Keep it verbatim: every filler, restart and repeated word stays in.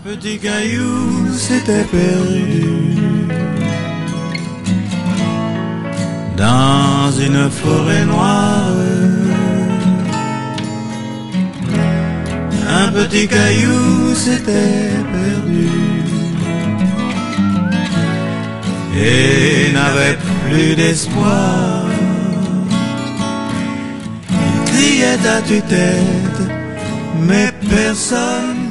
petit caillou s'était perdu dans une forêt noire. Un petit caillou s'était perdu et n'avait plus d'espoir. Il criait à tue-tête, mais personne